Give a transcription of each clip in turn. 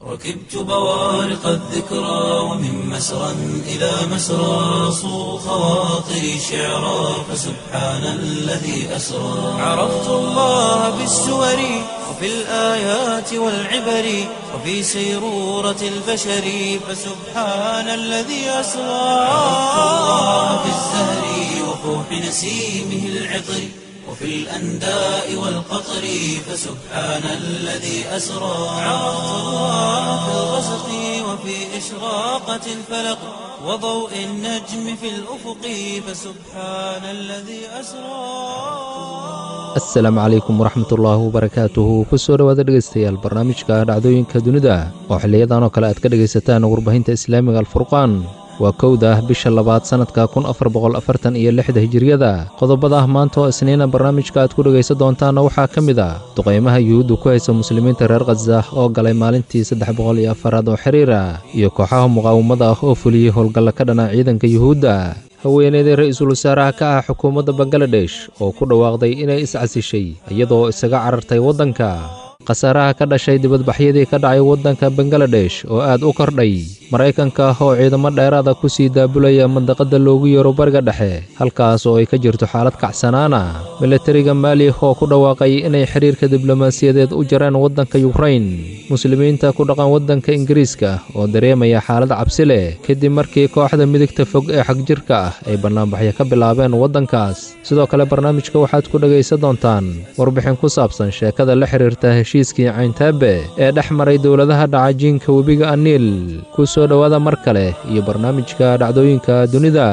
ركبت بوارق الذكرى ومن مسرى إلى مسرى صو خواطري شعرا فسبحان الذي أسرى عرفت الله بالسور وفي الآيات والعبر وفي سيرورة البشر فسبحان الذي أسرى عرفت الله بالزهر وفوح نسيمه العطر وفي الأنداء والقطر فسبحان الذي أسرى عرفت الله في الغسق وفي إشراقة الفلق وضوء النجم في الأفق فسبحان الذي أسرى. السلام عليكم ورحمة الله وبركاته. kusoo dhawaada dhegeystayaal barnaamijka dhacdooyinka dunida oo xiliyadan oo kale aad ka dhegeysataan warbaahinta islaamiga alfurqaan. waa kowda bisha labaad sanadka 1446 hijriyada. qodobada maanta oo isniina barnaamijka aad ku dhageysan doontaan waxaa ka mid ah duqeymaha yuhuudda ku haysa muslimiinta reer Gaza oo galay maalintii 304 oo xiriira iyo kooxaha muqaawamada ah oo fuliyay howlgalla ka dhana ciidanka yuhuudda. haweeneyda ra'iisul wasaaraha ka ah xukuumadda Bangladesh oo ku dhawaaqday inay is-casishay iyadoo isaga carartay waddanka. khasaaraha ka dhashay dibadbaxyadii ka dhacay waddanka Bangladesh oo aad u kordhay. Mareykanka oo ciidamo dheeraada ku sii daabulaya mandaqada loogu yeero bariga dhexe halkaas oo ay ka jirto xaalad kacsanaan ah. Militariga Mali oo ku dhawaaqay inay xiriirka diblomaasiyadeed u jaraan waddanka Ukraine. muslimiinta ku dhaqan waddanka Ingiriiska oo dareemaya xaalad cabsi leh kadib markii kooxda midigta fog ee xagjirka ah ay barnaamijyo ka bilaabeen waddankaas. sidoo kale barnaamijka waxaad ku dhageysan doontaan warbixin ku saabsan sheekada la xiriirta heshiiskii Cayntabe ee dhex maray dowladaha dhacajiinka webiga Aniil. ku soo dhawaada mar kale iyo barnaamijka dhacdooyinka dunida.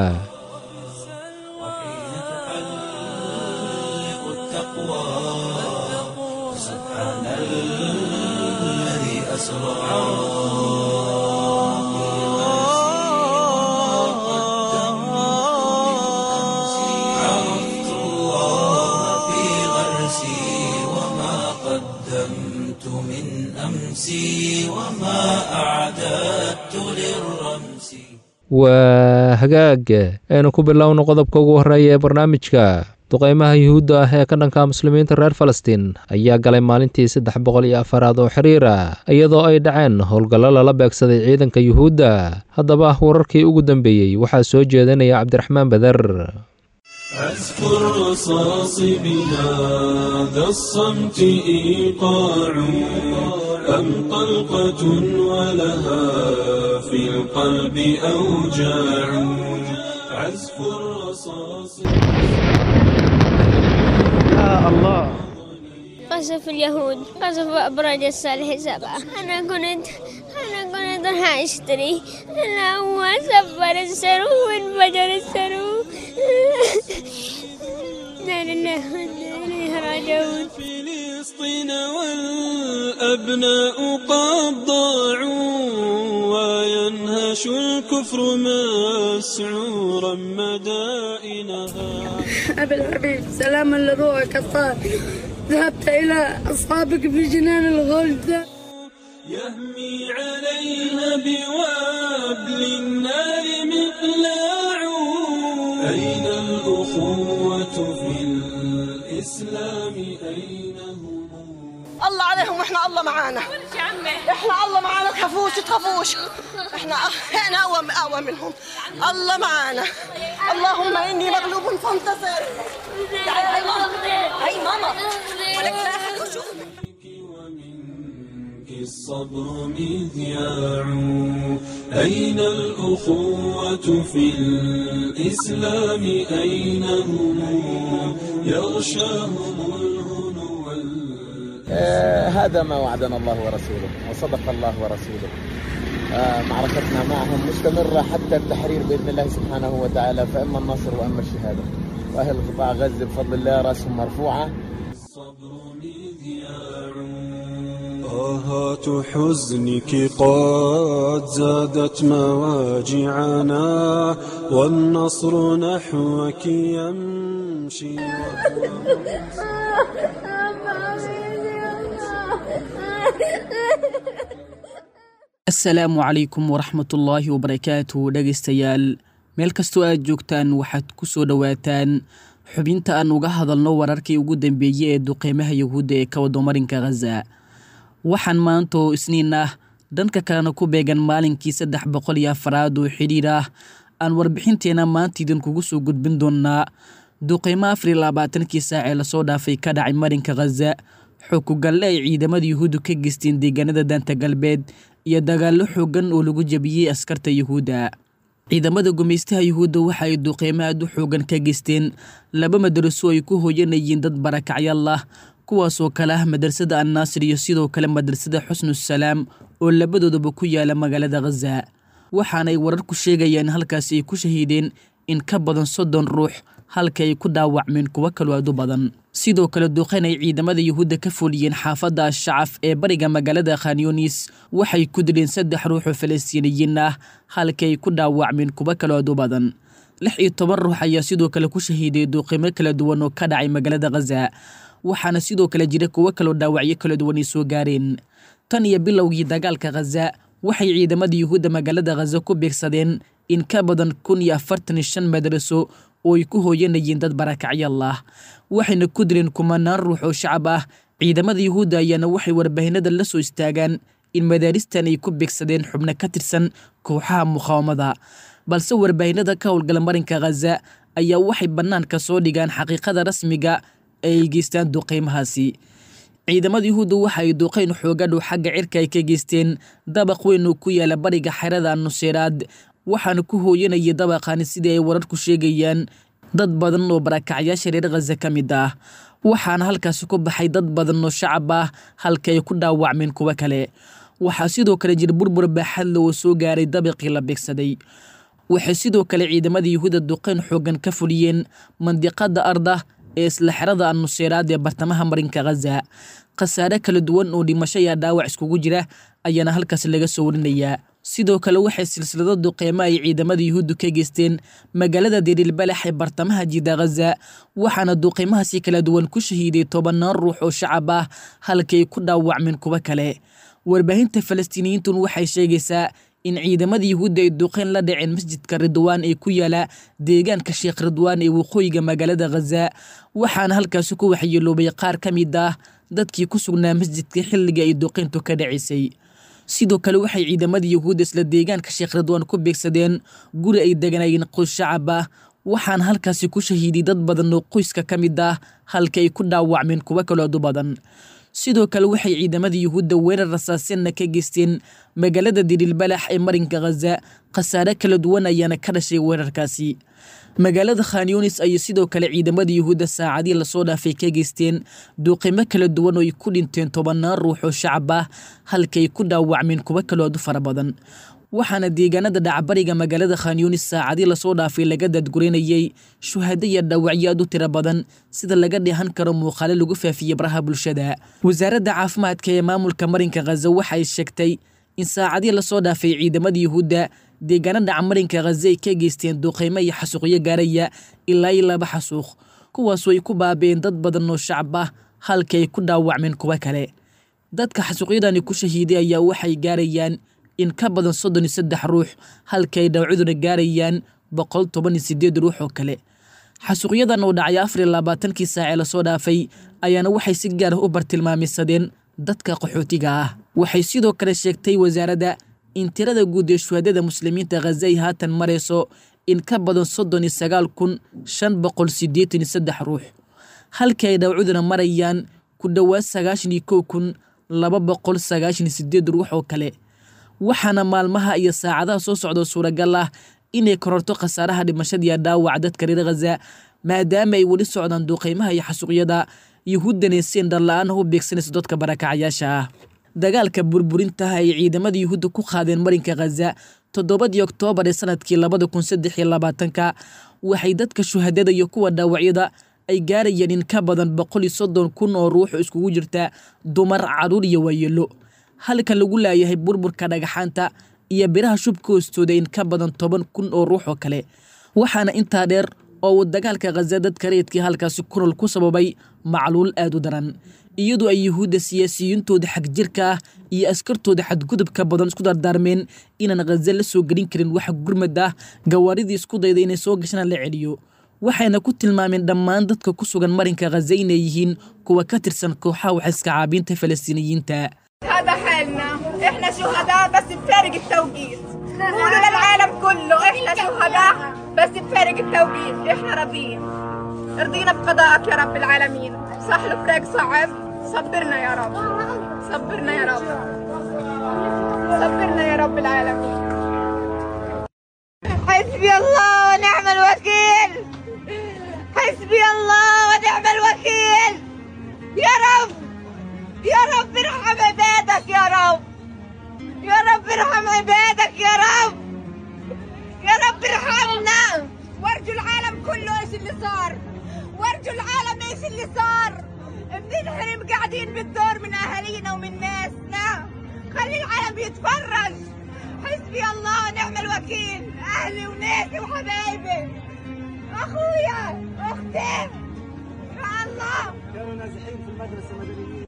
waa hagaag aynu ku bilowno qodobka ugu horeeya ee barnaamijka. duqeymaha yuhuudda ah ee ka dhanka muslimiinta reer Falastiin ayaa galay maalintii 304 oo xiriira iyadoo ay dhaceen howlgallo lala beegsaday ciidanka yuhuudda. haddaba wararkii ugu dambeeyey waxaa soo jeedinaya Cabdiraxmaan Badar. أذكر رصاص بهذا الصمت إيقاع أم طلقة ولها في القلب أوجاع عزف الرصاص يا الله. قصف اليهود قصف أبراج الصالح 7. أنا كنت راح أشتري أنا هو سفر السرو وانفجر السرو. لا لله إليه راجعون. فلسطين والأبناء قد ضاعوا وينهش الكفر مسعورا مدائنها. أبي الحبيب سلاما لروحك الطاهر ذهبت إلى أصحابك في جنان الغلد. يهمي عليها بوابل النار مقلاع أين الأخوة في الإسلام أين هم؟ الله عليهم واحنا الله معانا. احنا الله معانا تخافوش احنا اقوى منهم. الله معانا. اللهم اني مغلوب فانتصر. هاي ماما ولك لا أحد وشوف. الصبر مذياع أين الأخوة في الإسلام أين هم يغشاهم الهنو هذا ما وعدنا الله ورسوله وصدق الله ورسوله. معركتنا معهم مستمرة حتى التحرير بإذن الله سبحانه وتعالى فإما النصر وإما الشهادة. وأهل قطاع غزة بفضل الله رأسهم مرفوعة. الصبر مذياع طاهات حزنك قد زادت مواجعنا والنصر نحوك يمشي. asalaamu calaykum waraxmatullaahi wabarakaatuh. dhegaystayaal meel kastoo aad joogtaan waxaad ku soo dhowaataan xubinta aan uga hadalno wararkii ugu dambeeyey ee duqeymaha yuhuudda ee ka wada marinka Gaza. waxaan maanta oo isniin ah dhanka kalena ku beegan maalinkii 304 oo xiriir ah aan warbixinteena maanta idinkugu soo gudbin doonaa duqeymo 24 saac ee lasoo dhaafay ka dhacay marinka Gaza xukugalle ay ciidamada Yuhuuddu ka geysteen deegaanada Daanta Galbeed iyo dagaallo xooggan oo lagu jabiyay askarta Yuhuudda. ciidamada gumeystaha Yuhuudda waxa ay duqeymo aad u xooggan ka geysteen 2 madraso ay ku hooyanayeen dad barakacyaal ah kuwaasoo kala ah madrasada An-Nasr iyo sidoo kale madrasada Xusnus Salaam oo labadooduba ku yaala magaalada Gaza. waxaana ay warar ku sheegayaan halkaas ay ku shahiideen in ka badan 30 ruux halka ay ku dhaawacmeen kuwa kale aad u badan. sidoo kale duqeyn ay ciidamada Yuhuudda ka fuliyeen xaafadda Ash-Shacaf ee bariga magaalada Khan Yunis waxay ku dileen 3 ruux oo Falastiiniyiin ah halka ay ku dhaawacmeen kuwa kale aad u badan. 16 ruux ayaa sidoo kale ku shahiiday duqeymo kala duwan oo ka dhacay magaalada Gaza. waxaana sidoo kale jira kuwa kale dhaawacyo kala duwan ay soo gaareen. tan iyo bilowgii dagaalka Gaza waxay ciidamada Yuhuudda magaalada Gaza ku beegsadeen in ka badan 45 madraso oo ay ku hooyanayeen dad barakacyaal ah waxayna ku dileen kumanaan ruux oo shacab ah. ciidamada Yuhuudda ayaana waxay warbaahinada la soo istaagaan in madaaristan ay ku beegsadeen xubno ka tirsan kooxaha muqaawamada, balse warbaahinada ka howlgala marinka Gaza ayaa waxay banaanka soo dhigaan xaqiiqada rasmiga ay geystaan duqeymahaasi. ciidamada Yuhuudda waxa ay duqeyn xooggan oo xagga cirka ay ka geysteen dabaq weyn oo ku yaala bariga xerada Nusayraad waxaana ku hooyanayay dabaqani sidii ay wararku sheegayaan dad badan oo barakacyaasha reer Gaza ka mid ah. waxaana halkaas ku baxay dad badan oo shacab ah halka ay ku dhaawacmeen kuwa kale. waxaa sidoo kale jir burbur baaxad leh oo soo gaaray dabaqii la beegsaday. waxay sidoo kale ciidamada Yuhuudda duqeyn xooggan ka fuliyeen mandiqada Arda ee isla xerada Nusayraad ee bartamaha marinka Gaza. khasaare kala duwan oo dhimasho iyo dhaawac iskugu jira ayaana halkaas laga soo warinayaa. sidoo kale waxay silsilado duqeymo ay ciidamada Yuhuuddu ka geysteen magaalada Deir el-Balax ee bartamaha jida Gaza waxaana duqeymahaasi kala duwan ku shahiiday 10 ruux oo shacab ah halka ay ku dhaawacmeen kuwa kale. warbaahinta Falastiiniyiintu waxay sheegaysaa in ciidamada Yuhuudda ay duqeyn la dhaceen masjidka Ridwaan ee ku yaala deegaanka Sheekh Ridwaan ee waqooyiga magaalada Gaza waxaana halkaas ku waxyeeloobay qaar ka mid ah dadkii ku sugnaa masjidka xilliga ay duqeyntu ka dhacisay. sidoo kale waxay ciidamada Yuhuudda isla deegaanka Sheekh Ridwaan ku beegsadeen guri ay deganayeen qoys shacab ah waxaana halkaas ku shahiiday dad badan oo qoyska ka mid ah halka ay ku dhaawacmeen kuwa kale oo badan. sidoo kale waxay ciidamada Yuhuudda weerar rasaasina ka geysteen magaalada Deir el-Balax ee marinka Gaza. khasaare kala duwan ayaana ka dhashay weerarkaasi. magaalada Khan Yunis ay sidoo kale ciidamada Yuhuudda saacadii la soo dhaafay ka geysteen duqeymo kala duwan oo ay ku dhinteen 10 ruux oo shacab ah halka ay ku dhaawacmeen kuwa kale oo fara badan. waxaana deegaanada dhacbariga magaalada Khan Yunis saacadii la soo dhaafay laga dadgureynayay shuhada iyo dhaawacyo aad u tiro badan sida laga dheehan karo muuqaalo lagu faafiyay baraha bulshada. wasaaradda caafimaadka ee maamulka marinka Gaza waxay sheegtay in saacadii la soo dhaafay ciidamada Yuhuudda deegaanada marinka Gaza ay ka geysteen duqeymo iyo xasuuqyo gaaraya ilaa 2 xasuuq kuwaasoo ay ku baabeen dad badan oo shacab ah halka ay ku dhaawacmeen kuwa kale. dadka xasuuqyadani ku shahiiday ayaa waxay gaarayaan in ka badan 33 ruux halka ay dhaawacduna gaarayaan 118 ruux oo kale. xasuuqyadan oo dhacay 24 saac la soo dhaafay ayaana waxay si gaar ah u bartilmaameysadeen dadka qaxootiga ah. waxay sidoo kale sheegtay wasaaradda in tirada guud ee shuhadada muslimiinta Gaza ay haatan marayso in ka badan 39,583 ruux halka ay dhaawacduna marayaan ku dhawaad 91,298 ruux oo kale. waxaana maalmaha iyo saacadaha soo socda suuragal ah inay kororto khasaaraha dhimashada iyo dhaawaca dadka reer Gaza maadaama ay weli socdaan duqeymaha iyo xasuuqyada Yuhuuddana seen dhallaan u beegsanayso dadka barakacyaasha ah. dagaalka burburinta ay ciidamada Yuhuudda ku qaadeen marinka Gaza 7 Oktoobar ee sanadkii 2023 waxay dadka shuhadada iyo kuwa dhaawacyada ay gaarayeen in ka badan 130,000 oo ruux iskugu jirta dumar, caruur iyo waayeelo halka lagu laayahay burburka dhagaxaanta iyo biraha shubka hoostooda in ka badan 10,000 oo ruux oo kale. waxaana intaa dheer oo dagaalka Gaza dadka reedkii halkaas ku nool ku sababay macluul aad u daran iyadoo ay Yuhuudda siyaasiyiintooda xag jirka iyo askartooda xadgudubka badan isku dardaarmeen inaan Gaza la soo gelin karin wax gurmad ah gawaaridii isku dayday inay soo gashaan la celiyo. waxayna ku tilmaameen dhammaan dadka ku sugan marinka Gaza inay yihiin kuwa ka tirsan kooxaha wax iska caabinta Falastiiniyiinta. هذا حالنا، احنا شهداء بس بفارق التوقيت. قولوا للعالم كله احنا شهداء بس بفارق التوقيت. احنا راضيين، رضينا بقضاءك يا رب العالمين. صح الفراق صعب، صبرنا يا رب، صبرنا يا رب، صبرنا يا رب العالمين. حسبي الله ونعم الوكيل، حسبي الله ونعم الوكيل. يا رب يا رب ارحم عبادك، يا رب يا رب ارحم عبادك، يا رب يا رب ارحمنا. وارجو العالم كله ايش اللي صار، وارجو العالم ايش اللي صار. بننحرم قاعدين بالدور من اهالينا ومن ناسنا، خلي العالم يتفرج. حسبي الله ونعم الوكيل. اهلي وناسي وحبايبي، اخويا واختي، يا الله كانوا نازحين في المدرسه مدنيين.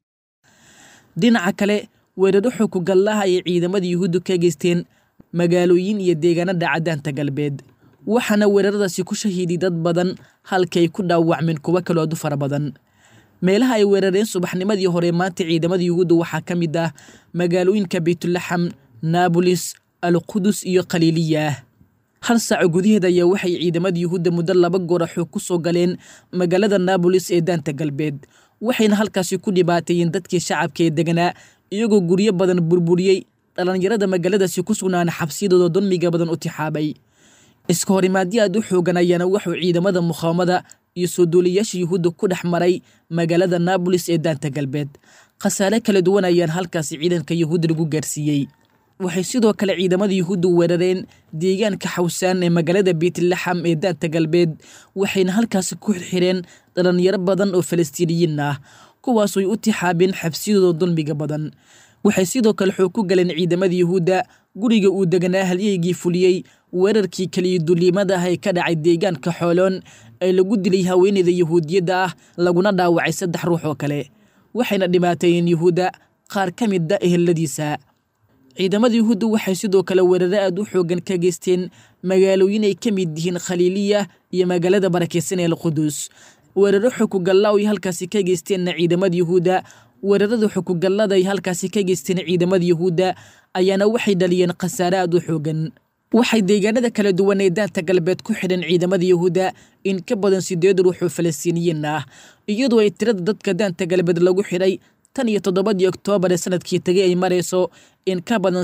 dhinaca kale weeraro xukugallaha ay ciidamada yuhuuddu ka geysteen magaalooyin iyo deegaanada cadaanta galbeed, waxaana weeraradaasi ku shahiiday dad badan halkay ku dhaawacmeen kuwa kaloo aad u fara badan. meelaha ay weerareen subaxnimadii hore maanta ciidamada yuhuuddu waxaa ka mid ah magaalooyinka baytulaxam, naabulis, alqudus iyo khaliiliya. hal saac gudaheeda ayaa waxay ciidamada yuhuudda muddo 2 goor xoog ku soo galeen magaalada naabulis ee daanta galbeed, waxayna halkaasi ku dhibaateeyeen dadkii shacabka ee deganaa, iyagoo guryo badan burburiyey, dhalinyarada magaaladaasi ku sugnaana xabsiyadooda dulmiga badan u tixaabay. iska horimaadyo aad u xoogan ayaana wuxuu ciidamada muqaawamada iyo soo duuliyaasha yuhuudda ku dhex maray magaalada naabulis ee daanta galbeed. khasaare kala duwan ayaan halkaasi ciidanka yuhuudda lagu gaarsiiyey. waxay sidoo kale ciidamada yuhuuddu weerareen deegaanka xawsaan ee magaalada baytlaxam ee daanta galbeed, waxayna halkaasi ku xirxireen dhalinyaro badan oo falastiiniyiin ah, kuwaas ay u tixaabeen xabsiyadooda dulmiga badan. waxay sidoo kale xoog ku galeen ciidamada yuhuudda guriga uu deganaa halyeygii fuliyey weerarkii kaliya duuliimada ah ee ka dhacay deegaanka xooloon ee lagu dilay haweeneyda yuhuudiyadda ah, laguna dhaawacay 3 ruux oo kale, waxayna dhibaateeyeen yuhuudda qaar ka mid ah eheladiisa. ciidamada yuhuuddu waxay sidoo kale weeraro aad u xoogan ka geysteen magaalooyin ay ka mid yihiin khaliiliya iyo magaalada barakeysan ee alqudus. weeraro xukugallaa ay halkaasi ka geysteenna ciidamada yuhuudda weerarada xukugallada ay halkaasi ka geysteen ciidamada yuhuudda ayaana waxay dhaliyeen khasaare aad u xoogan. waxay deegaanada kala duwan ee daanta galbeed ku xidhan ciidamada yuhuudda in ka badan 8 ruux oo falastiiniyiin ah, iyadoo ay tirada dadka daanta galbeed lagu xidhay tan iyo 7 Oktoobar ee sanadkii tagay ay marayso in ka badan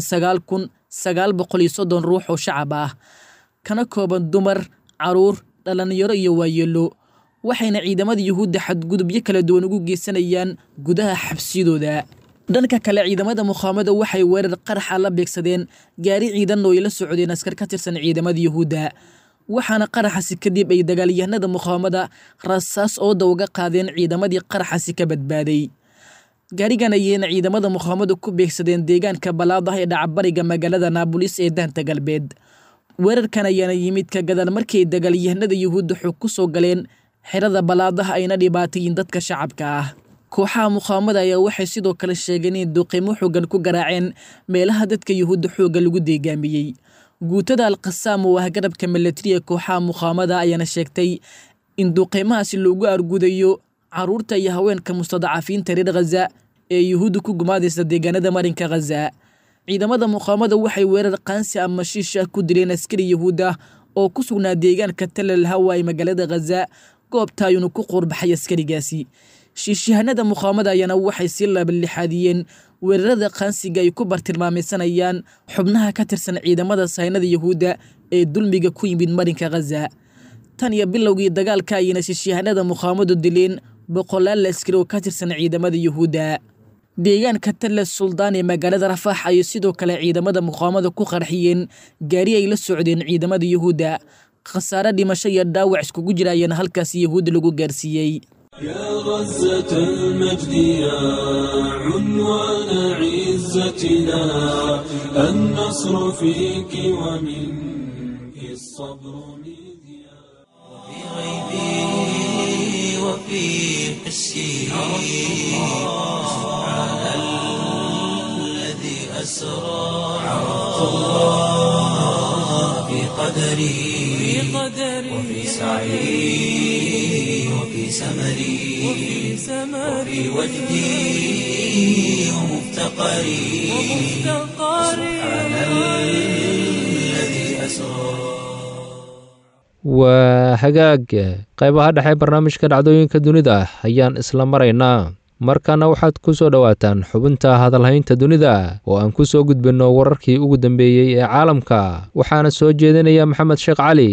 9,930 ruux oo shacab ah, kana kooban dumar, caruur, dhalinyaro iyo waayeelo. waxayna ciidamada yuhuudda xadgudubyo kala duwan ugu geysanayaan gudaha xabsiyadooda. dhanka kale ciidamada muqaawamada waxay weerar qaraxa la beegsadeen gaari ciidan oo ay la socdeen askar ka tirsan ciidamada yuhuudda, waxaana qaraxasi kadib ay dagaalyahanada muqaawamada rasaas oo dawga qaadeen ciidamadii qaraxasi ka badbaaday. gaarigan ayayna ciidamada muqaawamadu ku beegsadeen deegaanka balaadaha ee dhacbariga magaalada naabulis ee daanta galbeed. weerarkan ayaana yimid ka gadaal markay dagaalyahanada yuhuudda xoog ku soo galeen xerada balaadaha ayna dhibaateeyeen dadka shacabka ah. kooxaha muqaawamada ayaa waxay sidoo kale sheegeen in duqeymo xoogan ku garaaceen meelaha dadka yuhuudda xooga lagu deegaamiyey. guutada alqasaam oo ah garabka milatariga kooxaha muqaawamada ayaana sheegtay in duqeymahaasi loogu argudayo caruurta iyo haweenka mustadcafiinta reer Gaza ee yuhuuddu ku gumaadaysa deegaanada marinka Gaza. ciidamada muqaawamada waxay weerar qaansi ama shiisha ku dileen askari yuhuudda oo ku sugnaa deegaanka Tal al-Hawa ee magaalada Gaza, goobta ayuu ku qurbaxay askarigaasi. shiishahanada muqaawamada ayaana waxay si laabalixaadiyeen weerarada qaansiga ay ku bartilmaamaysanayaan xubnaha ka tirsan ciidamada sahaynada yuhuudda ee dulmiga ku yimid marinka Gaza. tan iyo bilowgii dagaalka ayayna shiishahanada muqaawamadu dileen 100 askari oo ka tirsan ciidamada yuhuudda. deegaanka Tal Suldaan ee magaalada Rafaax ay sidoo kale ciidamada muqaawamada ku qarxiyeen gaari ay la socdeen ciidamada yuhuudda. khasaare dhimasho iyo dhaawac iskugu jira ayana halkaas yuhuudda lagu gaarsiiyey. يا غزة المجد يا عنوان عزتنا النصر فيك ومنك الصبر مذياع. في غيبي وفي حسي سبحان الذي أسرى. عرفت الله وفي قدري وفي سعي وفي سمري وفي وجدي ومفتقري سبحان الذي أسرى. waa hagaag qaybaha dhexe barnaamijka dhacdooyinka dunida ayaan isla maraynaa. markana waxaad ku soo dhowaataan xubinta hadalhaynta dunida oo aan ku soo gudbinno wararkii ugu dambeeyey ee caalamka, waxaana soo jeedinaya maxamed sheekh cali.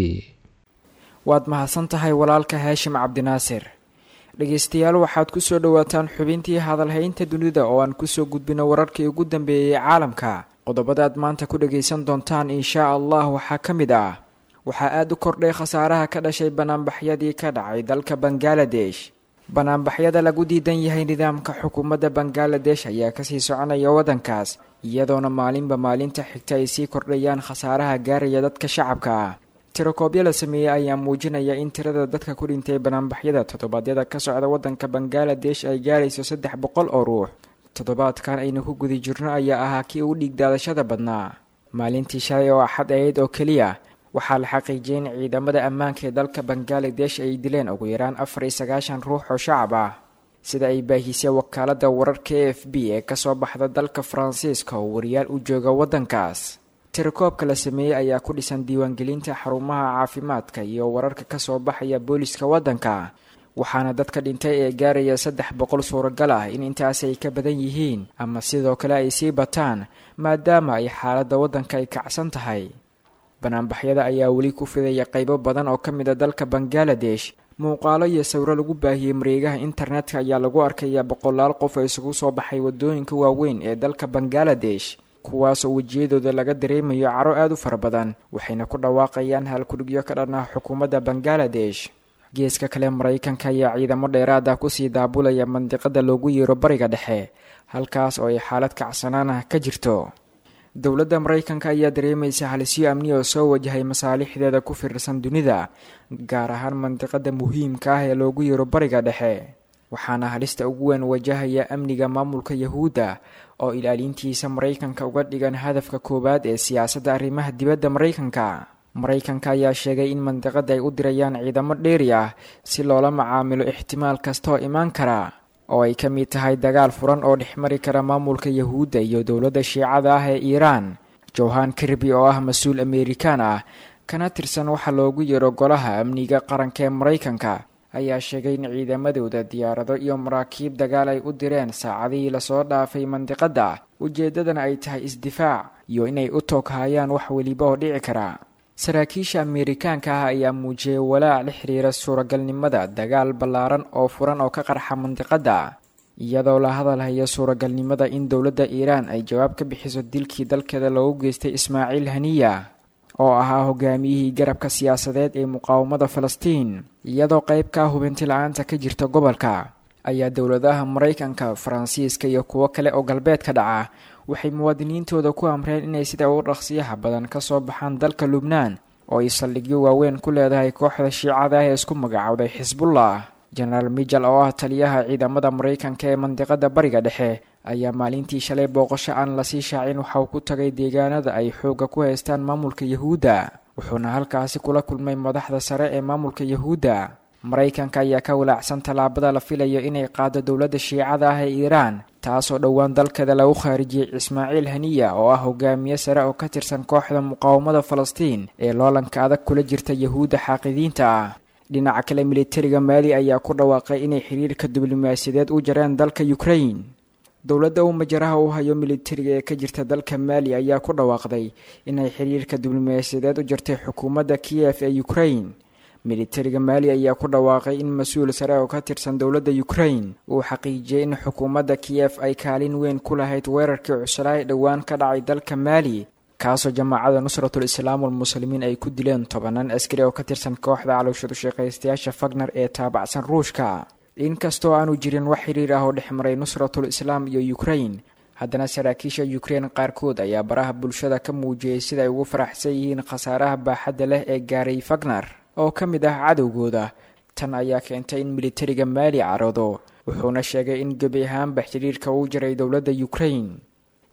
waad mahadsan tahay walaalka haashim cabdinaasir. dhegaystayaal waxaad ku soo dhowaataan xubintii hadalhaynta dunida oo aan kusoo gudbinno wararkii ugu dambeeyey ee caalamka. qodobadaad maanta ku dhagaysan doontaan inshaa allah waxaa ka mid ah: waxaa aada u kordhay khasaaraha ka dhashay banaanbaxyadii ka dhacay dalka bangaladesh. banaanbaxyada lagu diidan yahay nidaamka xukuumadda bangaladesh ayaa kasii soconaya waddankaas, iyadoona maalinba maalinta xigta ay sii kordhayaan khasaaraha gaaraya dadka shacabka ah. tirakoobyo la sameeyey ayaa muujinaya in tirada dadka ku dhintay banaanbaxyada toddobaadyada ka socda waddanka bangaladesh ay gaarayso 300 oo ruux. toddobaadkan aynu ku guda jirno ayaa ahaa kii ugu dhiigdaadashada badnaa. maalintii shalay oo axad ahayd oo keliya waxaa la xaqiijiyay in ciidamada ammaanka ee dalka bangaladesh ay dileen ugu yaraan 94 ruux oo shacab ah, sida ay baahisay wakaaladda wararka AFP ee kasoo baxda dalka Faransiiska oo wariyaal u jooga waddankaas. tirakoobka la sameeyey ayaa ku dhisan diiwaangelinta xarumaha caafimaadka iyo wararka kasoo baxaya booliska waddanka, waxaana dadka dhintay ee gaaraya 300 suuragal ah in intaas ay ka badan yihiin ama sidoo kale ay sii bataan maadaama ay xaaladda waddanka ay kacsan tahay. banaanbaxyada ayaa weli ku fidaya qaybo badan oo ka mid a dalka bangaladesh. muuqaalo iyo sawiro lagu baahiyey mareegaha internetka ayaa lagu arkayaa boqolaal qof oo isugu soo baxay wadooyinka waaweyn ee dalka bangaladesh, kuwaasoo wejiyadooda laga dareemayo caro aada u fara badan, waxayna ku dhawaaqayaan halkudhigyo ka dhan ah xukuumadda bangaladesh. geeska kale maraykanka ayaa ciidamo dheeraad ah kusii daabulaya mandiqada loogu yeero bariga dhexe, halkaas oo ay xaalad kacsanaan ah ka jirto. dowladda maraykanka ayaa dareemaysa halisyo amni oo soo wajahay masaalixdeeda ku fiirsan dunida, gaar ahaan mandiqada muhiimka ah ee loogu yeero bariga dhexe, waxaana halista ugu weyn wajahaya amniga maamulka yahuudda oo ilaalintiisa maraykanka uga dhigan hadafka koowaad ee siyaasadda arrimaha dibadda maraykanka. maraykanka ayaa sheegay in mandiqada ay u dirayaan ciidamo dheeri ah si loola macaamilo ixtimaal kasta oo imaan kara, oo ay ka mid tahay dagaal furan oo dhexmari kara maamulka yahuudda iyo dowladda shiicada ah ee iiraan. Johan Kirby oo ah mas-uul Amerikaan ah kana tirsan waxa loogu yeero golaha amniga qaranka ee maraykanka ayaa sheegay in ciidamadooda diyaarado iyo maraakiib dagaal ay u direen saacadihii lasoo dhaafay mandiqada, ujeedadana ay tahay isdifaac iyo inay u tooghayaan wax weliba oo dhici kara. saraakiisha Amerikaanka ah ayaa muujiyay walaac la xiriira suuragalnimada dagaal ballaaran oo furan oo ka qarxa mandiqada, iyadoo la hadalhayo suuragalnimada in dowladda Iiraan ay jawaab ka bixiso dilkii dalkeeda loogu geystay Ismaaciil Haniya oo ahaa hogaamiyihii garabka siyaasadeed ee muqaawamada Falastiin. iyadoo qayb ka hubinti la'aanta ka jirta gobolka ayaa dowladaha Maraykanka, Faransiiska iyo kuwo kale oo galbeedka dhaca waxay muwaadiniintooda ku amreen inay sida ugu dhaqsiyaha badan ka soo baxaan dalka Lubnaan oo ay saldhigyo waaweyn ku leedahay kooxda shiicada ah ee isku magacawday Xisbullah. General Mitchell oo ah taliyaha ciidamada Maraykanka ee mandiqada bariga dhexe ayaa maalintii shalay booqasho aan la sii shaacin waxa uu ku tagay deegaanada ay xooga ku haystaan maamulka Yahuudda, wuxuuna halkaasi kula kulmay madaxda sare ee maamulka Yahuudda. Maraykanka ayaa ka walaacsan tallaabada la filayo inay qaado dowladda shiicada ah ee Iiraan, taasoo dhowaan dalkeeda lagu khaarijiyay Ismaaciil Haniya oo ah hogaamiye sare oo ka tirsan kooxda muqaawamada Falastiin ee loolanka adag kula jirta Yahuudda xaaqidiinta ah. dhinaca kale militariga Mali ayaa ku dhawaaqay inay xiriirka diblomaasiyadeed u jareen dalka Ukraine. dowladda majaraha u hayo militariga ee ka jirta dalka Mali ayaa ku dhawaaqday inay xiriirka diblomaasiyadeed u jartay xukuumadda Kiev ee Ukraine. militariga Mali ayaa ku dhawaaqay in mas'uul sare oo ka tirsan dowladda Ukraine uu xaqiijiyay in xukuumadda Kiev ay kaalin weyn ku lahayd weerarkii cuslaaday dhawaan ka dhacay dalka Mali, kaasoo jamaacada Nusratul Islaam wal Muslimiin ay ku dileen 10 askari oo ka tirsan kooxda calooshad u shaqaystayaasha Wagner ee taabacsan Ruushka. inkastoo aanu jirin wax xiriir ah oo dhexmaray Nusratul Islaam iyo Ukraine, haddana saraakiisha Ukraine qaarkood ayaa baraha bulshada ka muujiyay sida ay ugu faraxsan yihiin khasaaraha baaxadda leh ee gaaray Wagner oo ka mid ah cadowgooda. tan ayaa keentay in militariga Mali caroodo, wuxuuna sheegay in gebi ahaanba xiriirka uu jiray dowladda Ukraine.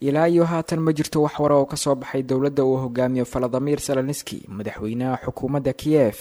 ilaa iyo haatan ma jirto wax wara oo ka soo baxay dowladda uu hogaamiyo valadimir zelenski madaxweynaha xukuumadda kiyef.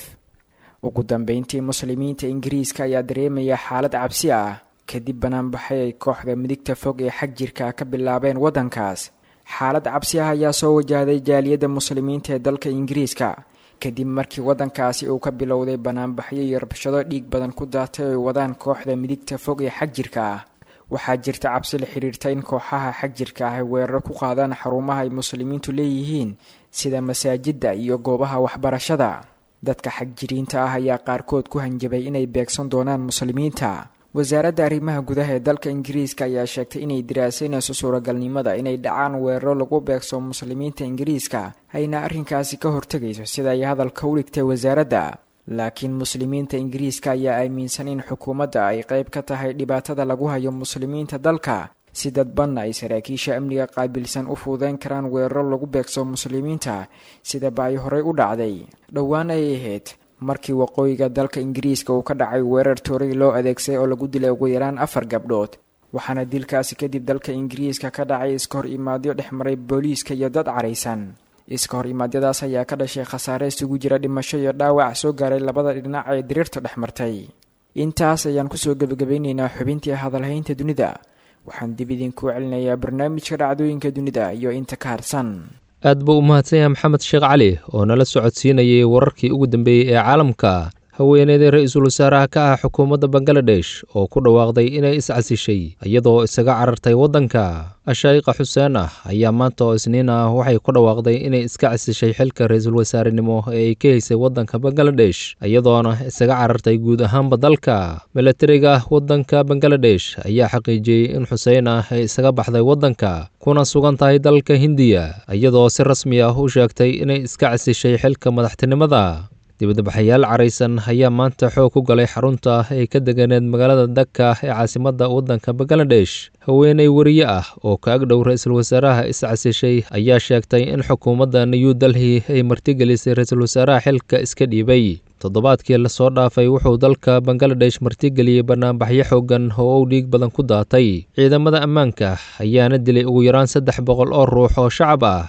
ugu dambeyntii muslimiinta ingiriiska ayaa dareemaya xaalad cabsi ah kadib banaanbaxay ay kooxda midigta fog ee xag jirka ka bilaabeen waddankaas. xaalad cabsi ah ayaa soo wajahday jaaliyadda muslimiinta ee dalka ingiriiska kadib markii waddankaasi uu ka bilowday banaanbaxyo iyo rabshado dhiig badan ku daatay oo ay wadaan kooxda midigta fog ee xag jirka ah. waxaa jirta cabsi la xiriirta in kooxaha xag jirka ah ay weeraro ku qaadaan xarumaha ay muslimiintu leeyihiin sida masaajidda iyo goobaha waxbarashada. dadka xag jiriinta ah ayaa qaarkood ku hanjabay inay beegsan doonaan muslimiinta. wasaaradda arrimaha gudaha ee dalka ingiriiska ayaa sheegtay inay diraasaynayso suuragalnimada inay dhacaan weeraro lagu beegso muslimiinta ingiriiska ayna arrinkaasi ka hortegayso sida ay hadalka u dhigtay wasaaradda. laakiin muslimiinta ingiriiska ayaa aaminsan in xukuumadda ay qayb ka tahay dhibaatada lagu hayo muslimiinta dalka si dadbanna ay saraakiisha amniga qaabilsan u fuudeyn karaan weeraro lagu beegso muslimiinta sidaba ay horey u dhacday. dhowaan ay ahayd markii waqooyiga dalka ingiriiska uu ka dhacay weerar tooray loo adeegsaday oo lagu dilay ugu yaraan 4 gabdhood, waxaana dilkaasi kadib dalka ingiriiska ka dhacay iska hor imaadyo dhex maray booliiska iyo dad caraysan. iska hor imaadyadaas ayaa ka dhashay khasaare isugu jira dhimasho iyo dhaawac soo gaaray labada dhinac ee diriirta dhex martay. intaas ayaan kusoo gebagabeynaynaa xubintii hadalhaynta dunida. waxaan dib idinku celinayaa barnaamijka dhacdooyinka dunida iyo inta ka harsan. aad buu u mahadsan yahay maxamed sheekh cali oo nala socodsiinayay wararkii ugu dambeeyey ee caalamka. haweeneydii ra-iisul wasaaraha ka ah xukuumadda bangaladesh oo ku dhawaaqday inay is-casishay iyadoo isaga carartay waddanka. ashaa'iqa xuseen ah ayaa maanta oo isniin ah waxay ku dhawaaqday inay iska casishay xilka ra-iisul wasaarenimo ee ay ka haysay waddanka bangaladesh iyadoona isaga carartay guud ahaanba dalka. milatariga waddanka bangaladesh ayaa xaqiijiyey in xuseen ah ay isaga baxday waddanka kuna sugan tahay dalka hindiya iyadoo si rasmi ah u sheegtay inay iska casishay xilka madaxtinimada. dibadbaxayaal caraysan ayaa maanta xoog ku galay xarunta ay ka deganeed magaalada Dhaka ee caasimadda waddanka Bangladesh. haweeney wariye ah oo ka agdhow ra-iisul wasaaraha is-casishay ayaa sheegtay in xukuumadda New Delhi ay martigelisay ra-iisul wasaaraha xilka iska dhiibay. toddobaadkii la soo dhaafay wuxuu dalka Bangladesh martigeliyey barnaamijyo xooggan oo dhiig badan ku daatay. ciidamada ammaanka ayaana dilay ugu yaraan 300 oo ruux oo shacab ah.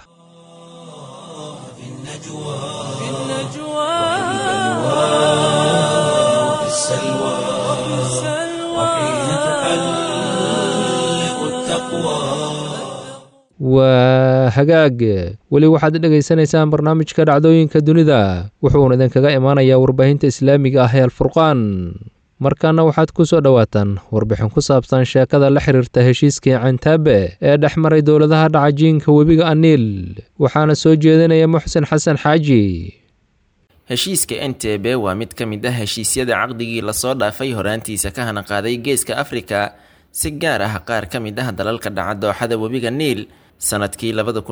waa hagaag weli waxaad dhegaysanaysaan barnaamijka dhacdooyinka dunida wuxuuna idinkaga imaanayaa warbaahinta islaamiga ah ee alfurqaan. markaana waxaad ku soo dhowaataan warbixin ku saabsan sheekada la xiriirta heshiiskii Cantaabe ee dhex maray dowladaha dhacajiinka webiga Aniil. waxaana soo jeedinaya Muxsin Xasan Xaaji. heshiiska Entebbe waa mid ka mid ah heshiisyada caqdigii la soo dhaafay horaantiisa ka hana qaaday geeska Afrika, si gaar ah qaar ka mid ah dalalka dhaca dooxada webiga Niil. sanadkii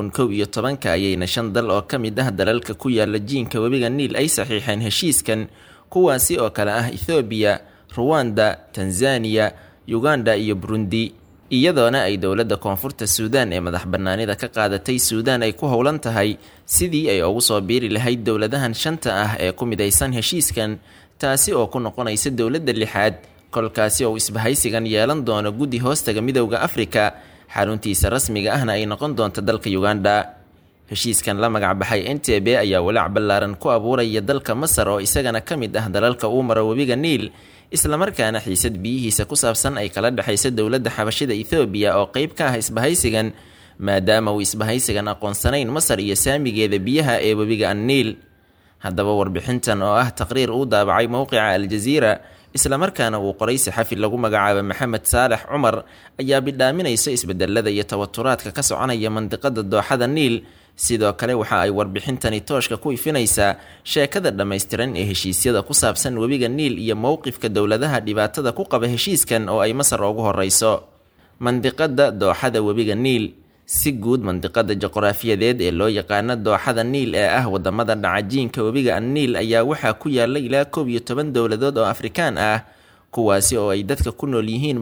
2011 ayayna 5 dal oo ka mid ah dalalka ku yaala jiinka webiga Niil ay saxiixeen heshiiskan, kuwaasi oo kala ah Ethiopia, Rwanda, Tanzania, Uganda iyo Burundi. iyadoona ay dowladda koonfurta Suudaan ee madax bannaanida ka qaadatay Suudaan ay ku howlan tahay sidii ay ugu soo biiri lahayd dowladahan 5 ah ee ku midaysan heshiiskan, taasi oo ku noqonaysa dowladda 6aad kolkaasi oo isbahaysigan yeelan doono guddi hoostaga midowga Afrika, xaruntiisa rasmiga ahna ay noqon doonto dalka Uganda. heshiiskan la magac baxay Entebbe ayaa walaac ballaaran ku abuuraya dalka Masar oo isagana ka mid ah dalalka uu maro webiga Niil, isla markaana xiisad biyihiisa ku saabsan ay kala dhaxayso dowladda xabashida Ethiopia oo qayb ka ah isbahaysigan, maadaama uu isbahaysigan aqoonsanayn Masar iyo saamigeeda biyaha ee webiga Niil. haddaba warbixintan oo ah taqriir uu daabacay mowqica Al Jazeera isla markaana uu qoray saxafi lagu magacaabo Maxamed Saalax Cumar ayaa bidhaaminaysa isbedelada iyo tawaturaadka ka soconaya mandiqada dooxada Niil. sidoo kale waxa ay warbixintani tooshka ku ifinaysaa sheekada dhammaystiran ee heshiisyada ku saabsan webiga Niil iyo mowqifka dowladaha dhibaatada ku qaba heshiiskan oo ay Masar ugu horeyso. mandiqada dooxada webiga Niil si guud mandiqada juqraafiyadeed ee loo yaqaan dooxada Niil ee ah wadamada dhacajiinka webiga Niil ayaa waxaa ku yaala ilaa 12 dowladood oo Afrikaan ah, kuwaasi oo ay dadka ku nool yihiin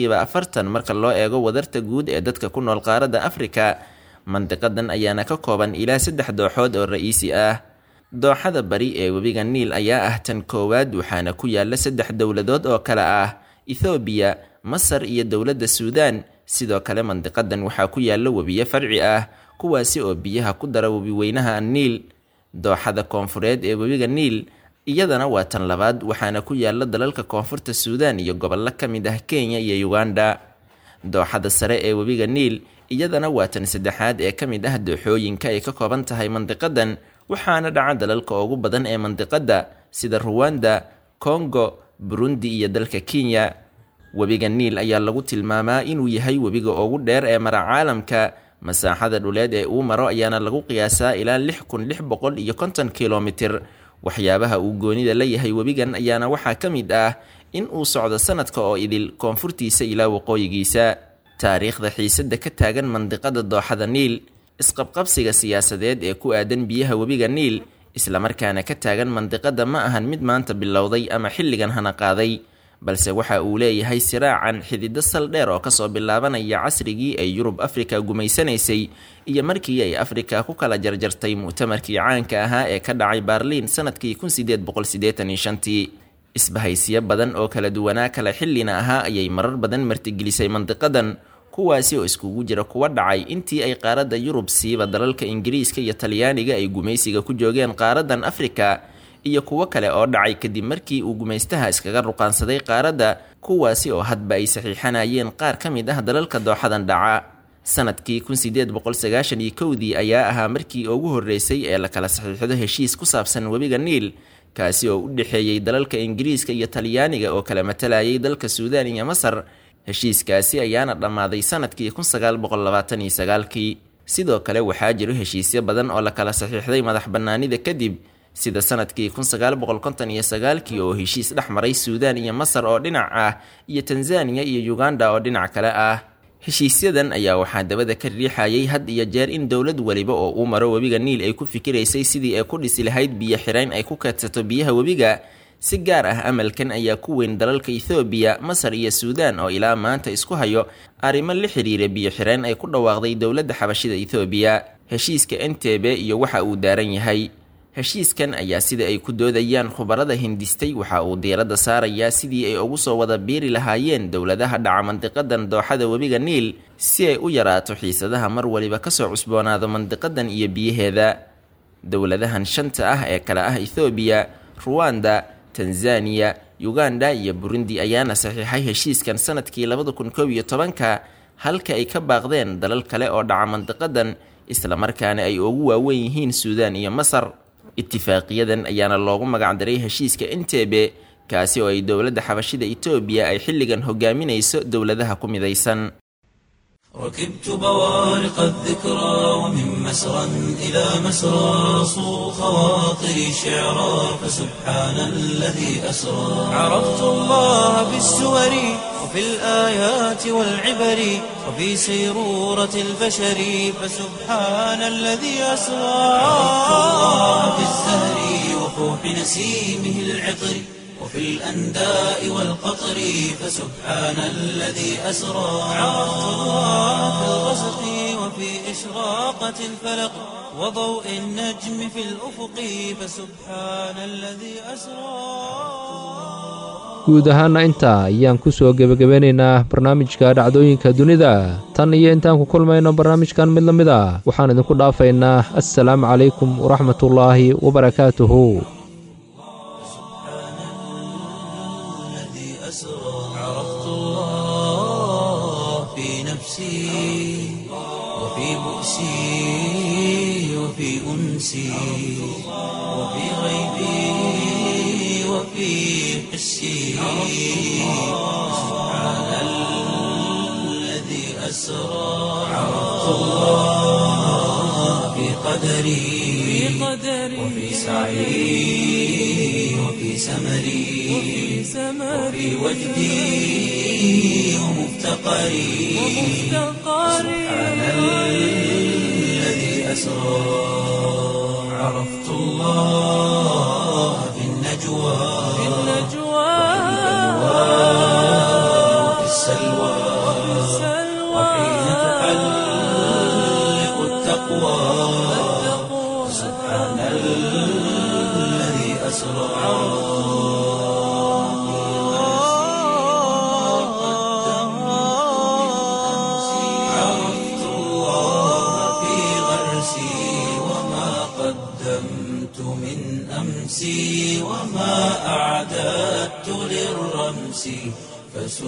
40% marka loo eego wadarta guud ee dadka ku nool qaaradda Afrika. mandiqadan ayaana ka kooban ilaa 3 dooxood oo ra'iisi ah. dooxada bari ee webiga Niil ayaa ah tan koowaad, waxaana ku yaala 3 dowladood oo kala ah Ethiopia, Masar iyo dowladda Suudaan, sidoo kale mandiqadan waxaa ku yaalla webiyo farci ah kuwaasi oo biyaha ku dara webi weynaha anniil. dooxada koonfureed ee webiga niil iyadana waa tan labaad waxaana ku yaalla dalalka koonfurta suudaan iyo gobollo ka mid ah kenya iyo uganda. dooxada sare ee webiga niil iyadana waa tan saddexaad ee ka mid ah dooxooyinka ay ka kooban tahay mandiqadan waxaana dhaca dalalka ugu badan ee mandiqada sida ruwanda, kongo, burundi iyo dalka kenya. webiga niil ayaa lagu tilmaamaa inuu yahay webiga ugu dheer ee mara caalamka. masaaxada dhuleed ee uu maro ayaana lagu qiyaasaa ilaa 6650 kilomitir. waxyaabaha uu goonida la yahay webigan ayaana waxaa ka mid ah in uu socdo sanadka oo idil koonfurtiisa ilaa waqooyigiisa. taariikhda xiisada ka taagan mandiqada dooxada niil, isqabqabsiga siyaasadeed ee ku aadan biyaha webiga niil islamarkaana ka taagan mandiqada ma ahan mid maanta bilowday ama xilligan hana qaaday, balse waxa uu leeyahay siraacan xidido sal dheer oo kasoo bilaabanaya casrigii ay yurub afrika gumaysanaysay iyo markii ay afrika ku kala jarjartay mu'tamarkii caanka ahaa ee ka dhacay baarliin sanadkii 1885. isbahaysiyo badan oo kala duwanaa kala xillina ahaa ayay marar badan martigelisay mandiqadan, kuwaasi oo iskugu jira kuwa dhacay intii ay qaaradda yurub siiba dalalka ingiriiska iyo talyaaniga ay gumaysiga ku joogeen qaaradan afrika, iyo kuwo kale oo dhacay kadib markii uu gumaystaha iskaga ruqaansaday qaaradda, kuwaasi oo hadba ay saxiixanayeen qaar ka mid ah dalalka dooxadan dhaca. sanadkii 1891 ayaa ahaa markii ugu horreysay ee la kala saxiixdo heshiis ku saabsan webiga niil, kaasi oo u dhexeeyey dalalka ingiriiska iyo talyaaniga oo kala matalayay dalka suudaan iyo masar. heshiiskaasi ayaana dhammaaday sanadkii 1929. sidoo kale waxaa jiro heshiisyo badan oo la kala saxiixday madax bannaanida kadib, sida sanadkii 1959 oo heshiis dhex maray suudaan iyo masar oo dhinac ah iyo tanzaniya iyo uganda oo dhinac kale ah. heshiisyadan ayaa waxaa dabada ka riixayay had iyo jeer in dowlad waliba oo uu maro webiga niil ay ku fikiraysay sidii ay ku dhisi lahayd biyo xireen ay ku kaedsato biyaha webiga. si gaar ah amalkan ayaa ku weyn dalalka ethoobiya, masar iyo suudaan oo ilaa maanta isku hayo arrimo la xiriira biyo xireen ay ku dhawaaqday dowladda xabashida ethoobiya. heshiiska Entebbe iyo waxa uu daaran yahay. heshiiskan ayaa sida ay ku doodayaan khubarada hindistay waxa uu diiradda saarayaa sidii ay ugu soo wada biiri lahaayeen dowladaha dhaca mandiqadan dooxada webiga niil si ay u yaraato xiisadaha mar waliba kasoo cusboonaado mandiqadan iyo biyaheeda. dowladahan shanta ah ee kala ah Ethoobiya, Rwanda, Tanzania, Uganda iyo Burundi ayaana saxiixay heshiiskan sanadkii 2011 halka ay ka baaqdeen dalal kale oo dhaca mandiqadan isla markaana ay ugu waaweyn yihiin Suudaan iyo Masar. ittifaaqiyadan ayaana loogu magac daray heshiiska Entebbe, kaasi oo ay dowladda xabashida Itoobiya ay xilligan hogaaminayso dowladaha ku midaysan. ركبت بوارق الذكرى ومن مسرى إلى مسرى صو خواطري شعرا فسبحان الذي أسرى. عرفت الله بالسور وفي الآيات والعبر وفي سيرورة البشر فسبحان الذي أسرى. عرفت الله بالزهر وفوح نسيمه العطر وفي الأنداء والقطر فسبحان الذي أسرى. عرفت الله في الغسق وفي إشراقة الفلق وضوء النجم في الأفق فسبحان الذي أسرى. guud ahaana intaa ayaan ku soo gebagabeynaynaa barnaamijka dhacdooyinka dunida. tan iyo intaan ku kulmayno barnaamijkan mid la mid ah waxaan idinku dhaafaynaa assalaamu calaykum waraxmatullaahi wabarakaatuhu. عرفت الله في نفسي وفي بؤسي وفي أنسي وفي غيبي وفي حسي. سبحان الذي أسرى. عرفت الله في قدري وفي سعي وفي سمري وفي وجدي ومفتقري. سبحان الذي أسرى. عرفت الله في النجوى وفي السلوى وحين تحلق التقوى. سبحان الذي أسرى. قدمت من أمسي وما أعددت للرمس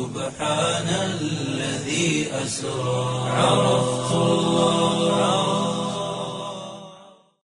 فسبحان الذي أسرى عرفت الله